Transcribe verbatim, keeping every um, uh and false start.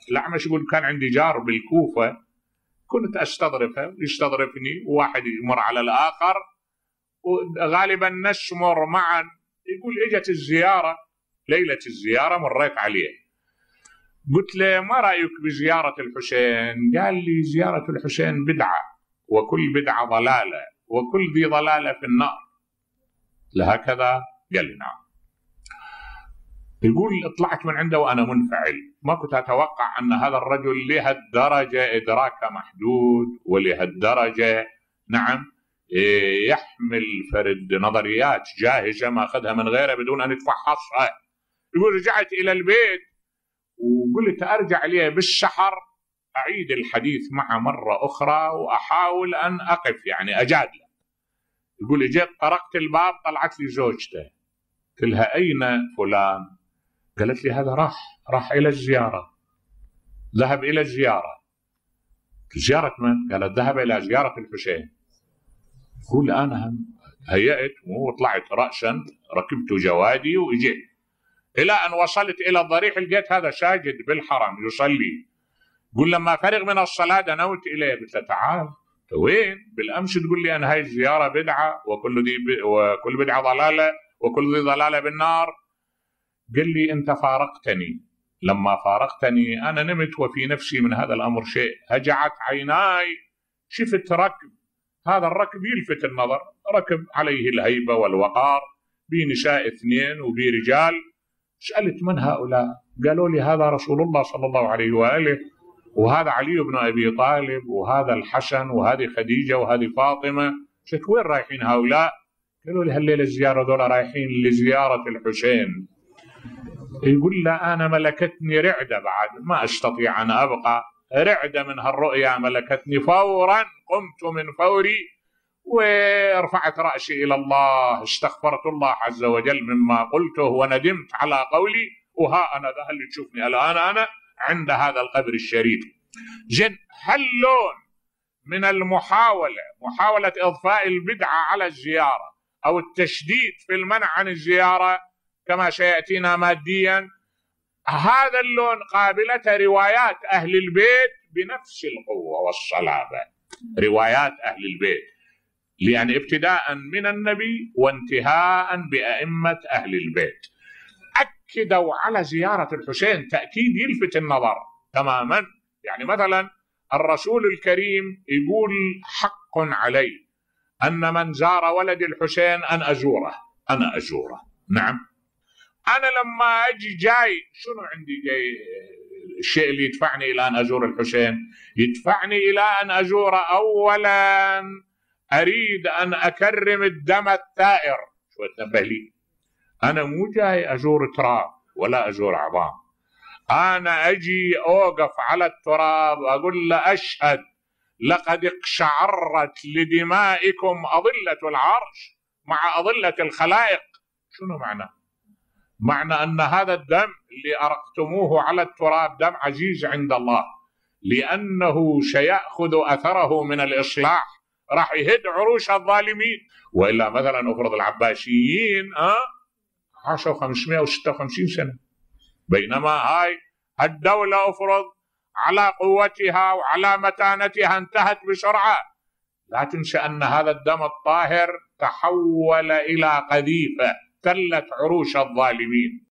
الأعمش يقول كان عندي جار بالكوفة كنت أستظرفه يستظرفني، وواحد يمر على الآخر وغالبا نسمر معا. يقول إجت الزيارة ليلة الزيارة مريت عليه، قلت له ما رأيك بزيارة الحسين؟ قال لي زيارة الحسين بدعة، وكل بدعة ضلالة، وكل ذي ضلالة في النار. لهكذا قال لي نعم. يقول طلعت من عنده وأنا منفعل، ما كنت أتوقع أن هذا الرجل لهالدرجة إدراكه محدود، ولهالدرجة نعم يحمل فرد نظريات جاهزة ما أخذها من غيره بدون أن يتفحصها. يقول رجعت إلى البيت وقلت أرجع ليه بالسحر أعيد الحديث معه مرة أخرى وأحاول أن أقف يعني أجادله. يقول جيت طرقت الباب طلعت لي زوجته، قلت لها أين فلان؟ قالت لي هذا راح راح إلى الزيارة، ذهب إلى الزيارة. زيارة من؟ قالت ذهب إلى زيارة الحسين. يقول أنا هيأت وطلعت رأسا ركبت جوادي وإجيت إلى أن وصلت إلى الضريح لقيت هذا ساجد بالحرم يصلي. يقول لما فرغ من الصلاة دنوت إليه قلت له تعال وين؟ بالأمس تقول لي أن هاي الزيارة بدعة وكل ذي ب... وكل بدعة ضلالة وكل ذي ضلالة بالنار. قال لي أنت فارقتني، لما فارقتني أنا نمت وفي نفسي من هذا الأمر شيء، هجعت عيناي شفت ركب، هذا الركب يلفت النظر، ركب عليه الهيبة والوقار بنساء اثنين وبرجال. سألت من هؤلاء؟ قالوا لي هذا رسول الله صلى الله عليه وآله، وهذا علي بن أبي طالب، وهذا الحسن، وهذه خديجة، وهذه فاطمة. قلت وين رايحين هؤلاء؟ قالوا لي هالليلة الزيارة دول رايحين لزيارة الحسين. يقول لا أنا ملكتني رعدة بعد ما أستطيع أن أبقى، رعدة من هالرؤيا ملكتني، فورا قمت من فوري ورفعت رأسي إلى الله، استغفرت الله عز وجل مما قلته وندمت على قولي، وها أنا ذا اللي تشوفني الآن أنا عند هذا القبر الشريف. جن هل لون من المحاولة محاولة إضفاء البدعة على الزيارة أو التشديد في المنع عن الزيارة كما سيأتينا ماديا، هذا اللون قابلة روايات أهل البيت بنفس القوة والصلابة، روايات أهل البيت، يعني ابتداء من النبي وانتهاء بأئمة أهل البيت أكدوا على زيارة الحسين تأكيد يلفت النظر تماما. يعني مثلا الرسول الكريم يقول حق علي أن من زار ولد الحسين أن أزوره، أنا أزوره. نعم أنا لما أجي جاي شنو عندي جاي الشيء اللي يدفعني إلى أن أزور الحسين؟ يدفعني إلى أن أزور أولا أريد أن أكرم الدم الثائر. شو تنبه لي؟ أنا مو جاي أزور تراب ولا أزور عظام، أنا أجي أوقف على التراب أقول له أشهد لقد اقشعرت لدمائكم أضلة العرش مع أضلة الخلائق. شنو معنى؟ معنى أن هذا الدم اللي أرقتموه على التراب دم عزيز عند الله، لأنه سيأخذ أثره من الإصلاح، راح يهد عروش الظالمين. وإلا مثلا أفرض العباسيين أه عاشوا خمسمائة وستة وخمسين سنة، بينما هاي الدولة أفرض على قوتها وعلى متانتها انتهت بسرعة. لا تنسى أن هذا الدم الطاهر تحول إلى قذيفة تلت عروش الظالمين.